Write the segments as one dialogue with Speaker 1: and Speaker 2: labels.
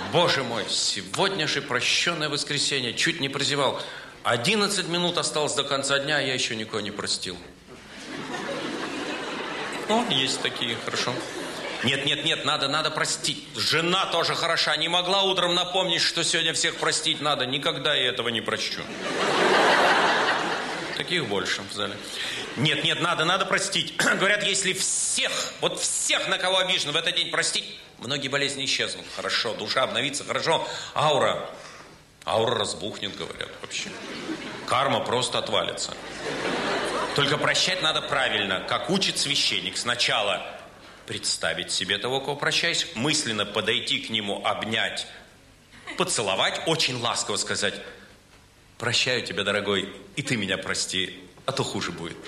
Speaker 1: Боже мой, сегодня же прощенное воскресенье. Чуть не прозевал. 11 минут осталось до конца дня, а я еще никого не простил. О, есть такие, хорошо. Нет, надо простить. Жена тоже хороша. Не могла утром напомнить, что сегодня всех простить надо. Никогда я этого не прощу. Таких больше в зале. Нет, надо простить. Говорят, если всех, на кого обижен в этот день простить, многие болезни исчезнут. Хорошо, душа обновится, хорошо. Аура разбухнет, говорят, вообще. Карма просто отвалится. Только прощать надо правильно, как учит священник. Сначала представить себе того, кого прощаешь, мысленно подойти к нему, обнять, поцеловать, очень ласково сказать: прощаю тебя, дорогой, и ты меня прости, а то хуже будет.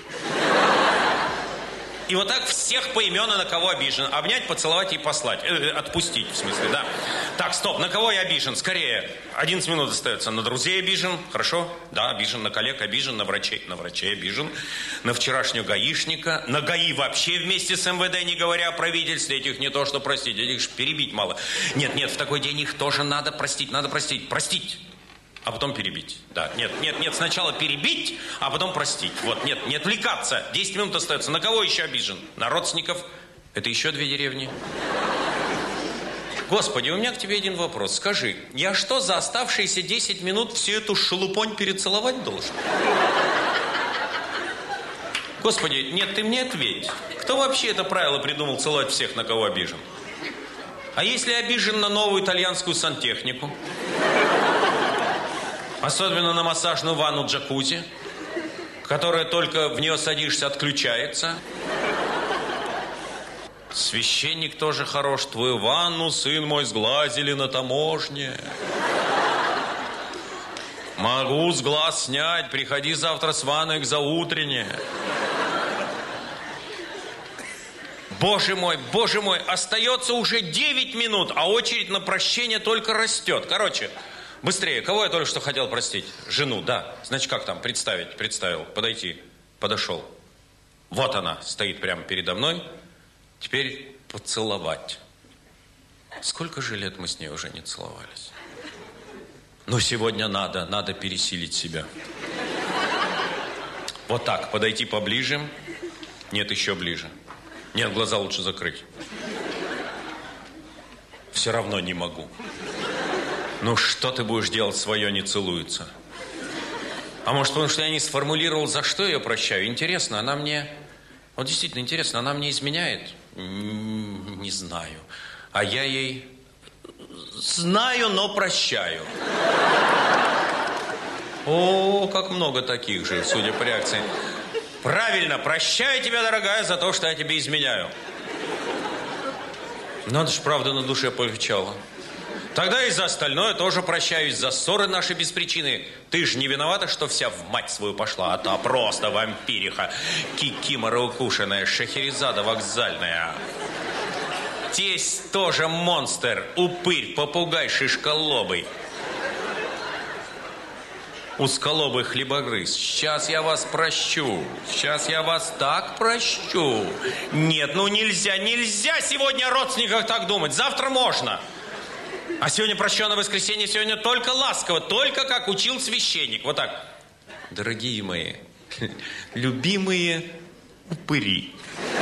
Speaker 1: И вот так всех поименно, на кого обижен. Обнять, поцеловать и послать. Отпустить, в смысле, да. Так, стоп, на кого я обижен? Скорее, 11 минут остается. На друзей обижен, хорошо? Да, обижен. На коллег обижен, на врачей обижен. На вчерашнего гаишника. На ГАИ вообще вместе с МВД, не говоря о правительстве. Этих не то что простить, этих перебить мало. Нет, в такой день их тоже надо простить. Простить. А потом перебить. Да, нет, сначала перебить, а потом простить. Вот, не отвлекаться. 10 минут остается. На кого еще обижен? На родственников. Это еще 2 деревни. Господи, у меня к тебе один вопрос. Скажи, я что, за оставшиеся 10 минут всю эту шелупонь перецеловать должен? Господи, нет, ты мне ответь. Кто вообще это правило придумал целовать всех, на кого обижен? А если обижен на новую итальянскую сантехнику? Особенно на массажную ванну джакузи, которая только в нее садишься, отключается. Священник тоже хорош. Твою ванну, сын мой, сглазили на таможне. Могу с глаз снять. Приходи завтра с ванной к заутренне. Боже мой, остается уже 9 минут, а очередь на прощение только растет. Короче, быстрее. Кого я только что хотел простить? Жену, да. Значит, как там? Представил. Подойти. Подошел. Вот она стоит прямо передо мной. Теперь поцеловать. Сколько же лет мы с ней уже не целовались? Но сегодня надо пересилить себя. Вот так, подойти поближе. Нет, еще ближе. Нет, глаза лучше закрыть. Все равно не могу. Ну, что ты будешь делать, свое не целуется? А может, потому что я не сформулировал, за что я ее прощаю? Интересно, она мне... Вот действительно интересно, она мне изменяет? Не знаю. А я ей... Знаю, но прощаю. О, как много таких же, судя по реакции. Правильно, прощаю тебя, дорогая, за то, что я тебе изменяю. Надо ж, правда, на душе полегчало. Тогда и за остальное тоже прощаюсь, за ссоры наши без причины. Ты же не виновата, что вся в мать свою пошла, а та просто вампириха, кикимора укушенная, Шахерезада вокзальная. Тесть тоже монстр, упырь, попугай шишколобый. Узколобый хлебогрыз. Сейчас я вас прощу. Сейчас я вас так прощу. Нет, ну нельзя сегодня о родственниках так думать. Завтра можно. А сегодня прощенное воскресенье, сегодня только ласково, только как учил священник. Вот так. Дорогие мои, любимые упыри.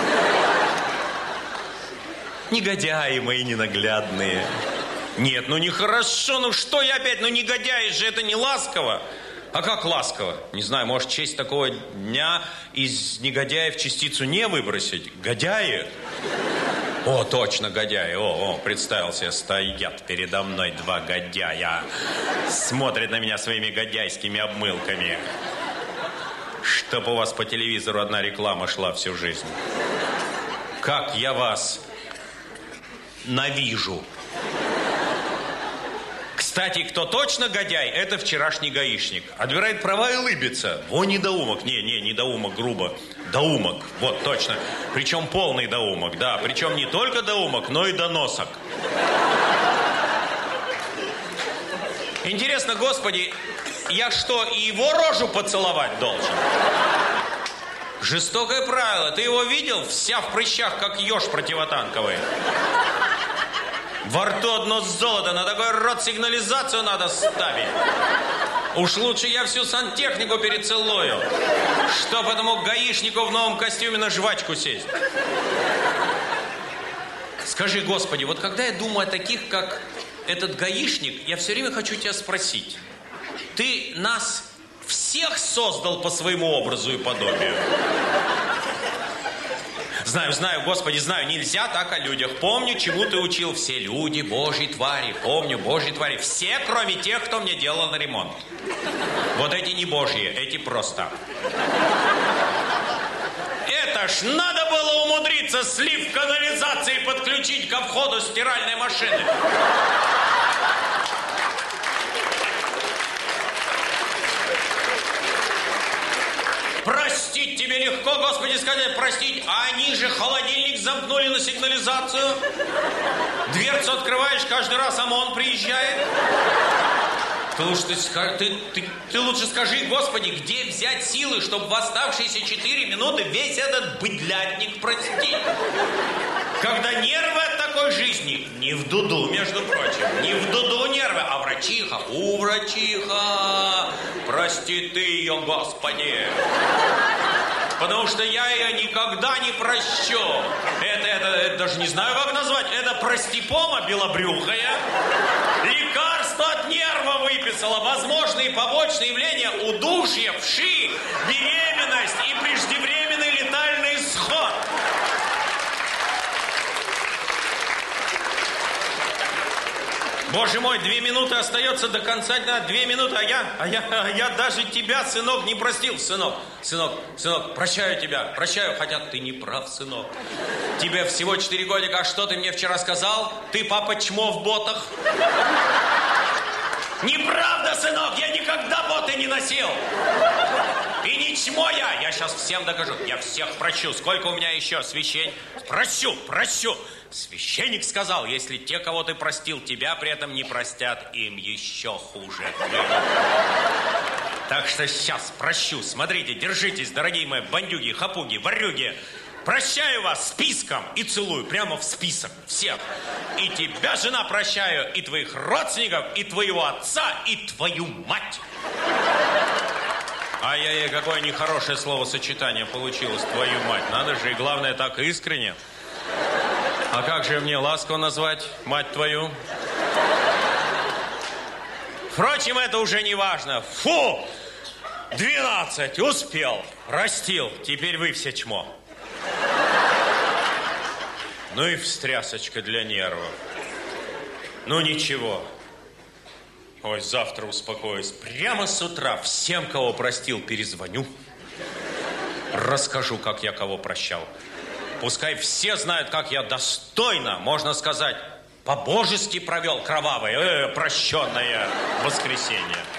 Speaker 1: Негодяи мои ненаглядные. Нет, ну нехорошо, ну что я опять, ну негодяи же, это не ласково. А как ласково? Не знаю, может, в честь такого дня из негодяев частицу не выбросить? Годяи? О, точно, годяи. О, представил себе, стоят передо мной 2 годяя. Смотрят на меня своими годяйскими обмылками. Чтоб у вас по телевизору одна реклама шла всю жизнь. Как я вас навижу. Кстати, кто точно годяй, это вчерашний гаишник. Отбирает права и улыбится. Во, недоумок. Не недоумок, грубо. Доумок, вот, точно. Причем полный доумок, да. Причем не только доумок, но и доносок. Интересно, Господи, я что, и его рожу поцеловать должен? Жестокое правило. Ты его видел? Вся в прыщах, как еж противотанковый. Во рту одно золото, на такой рот сигнализацию надо ставить. Уж лучше я всю сантехнику перецелую, чтоб этому гаишнику в новом костюме на жвачку сесть. Скажи, Господи, вот когда я думаю о таких, как этот гаишник, я все время хочу тебя спросить. Ты нас всех создал по своему образу и подобию? Знаю, Господи, знаю, нельзя так о людях. Помню, чему ты учил. Все люди Божьи твари. Помню, Божьи твари. Все, кроме тех, кто мне делал на ремонт. Вот эти не Божьи, эти просто. Это ж надо было умудриться слив канализации подключить ко входу стиральной машины. Простить тебе легко, Господи, сказать простить. А они же холодильник замкнули на сигнализацию. Дверцу открываешь каждый раз, ОМОН приезжает. Ты лучше скажи, Господи, где взять силы, чтобы в оставшиеся 4 минуты весь этот быдлятник простить? Когда нервы от такой жизни, не в дуду, между прочим, не в дуду нервы, а врачиха. Врачиха, прости ты ее, Господи. Потому что я ее никогда не прощу. Это даже не знаю, как назвать. Это простипома белобрюхая. Лекарство от нерва выписала. Возможные побочные явления: удушье, вши, беременность и преждевременный летальный исход. Боже мой, 2 минуты остается до конца дня. 2 минуты, а я даже тебя, сынок, не простил. Сынок, прощаю тебя, прощаю, хотя ты не прав, сынок. Тебе всего 4 годика, а что ты мне вчера сказал? Ты, папа, чмо в ботах. Неправда, сынок, я никогда боты не носил. И не чмо я сейчас всем докажу. Я всех прощу. Сколько у меня еще священник? Прощу. Священник сказал, если те, кого ты простил, тебя при этом не простят, им еще хуже. Так что сейчас прощу. Смотрите, держитесь, дорогие мои бандюги, хапуги, ворюги. Прощаю вас списком и целую прямо в список всех. И тебя, жена, прощаю, и твоих родственников, и твоего отца, и твою мать. Ай-яй-яй, какое нехорошее словосочетание получилось, твою мать. Надо же, и главное, так искренне. А как же мне ласково назвать мать твою? Впрочем, это уже не важно. Фу! 12, успел, растил, теперь вы все чмо. Ну и встрясочка для нервов. Ну ничего. Ой, завтра успокоюсь. Прямо с утра всем, кого простил, перезвоню. Расскажу, как я кого прощал. Пускай все знают, как я достойно, можно сказать, по-божески провел кровавое, прощенное воскресенье.